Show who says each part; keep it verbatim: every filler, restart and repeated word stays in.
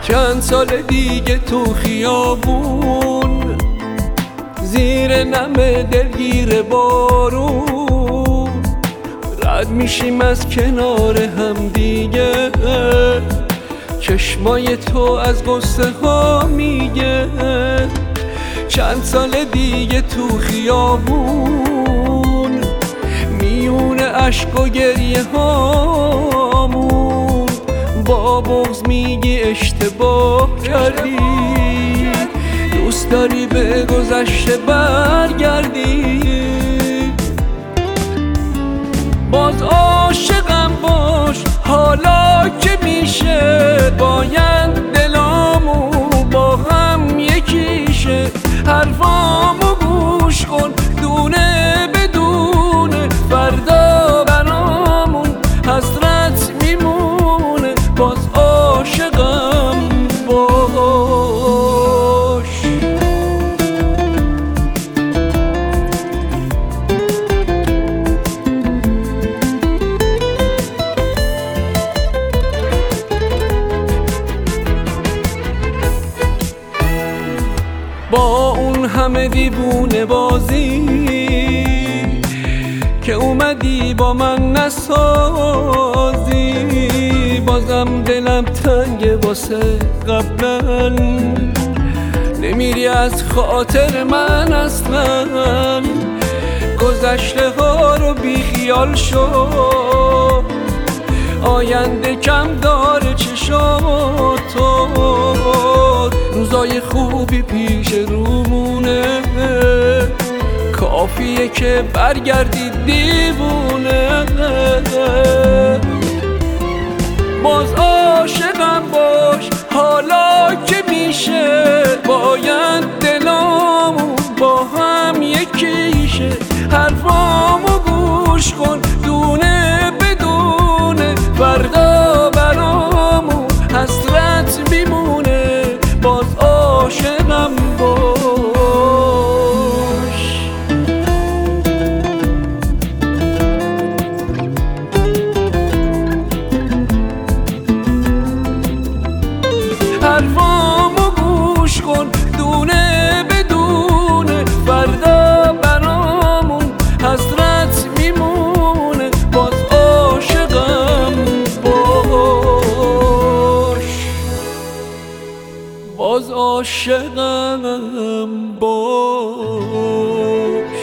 Speaker 1: چند سال دیگه تو خیابون، زیر نم دلگیر بارون، رد میشیم از کنار هم دیگه. چشمای تو از غصه ها میگه چند سال دیگه تو خیابون، میونه عشق و گریه هامون، با بغض میگی اشتباه کردی، دوست داری به گذشته برگردی. باز عاشقم باش حالا که میشه، باید دلامو با هم یکیشه. حرفامو گوش کن دونه بدونه، فردا برامون حسرت میمونه. باز عاشقم باش. با اون همه دیوونه بازی که اومدی با من نسازی، بازم دلم تنگه واسه قبلا، نمیری از خاطر من اصلا. گذشته ها رو بی خیال شو، آینده کم داره چشاتو، روزای خوبی پیش رومونه، کافیه که برگردی دیوونه. باز عاشقم باش حالا که میشه، باید دلامو با هم یکیشه. حرفامو گوش کن دونه بدونه، فردا برامو حسرت میمونه. باز عاشقم باش. حرفامو گوش کن دونه بدونه، فردا برامون حسرت میمونه. باز عاشقم باش. باز عاشقم باش.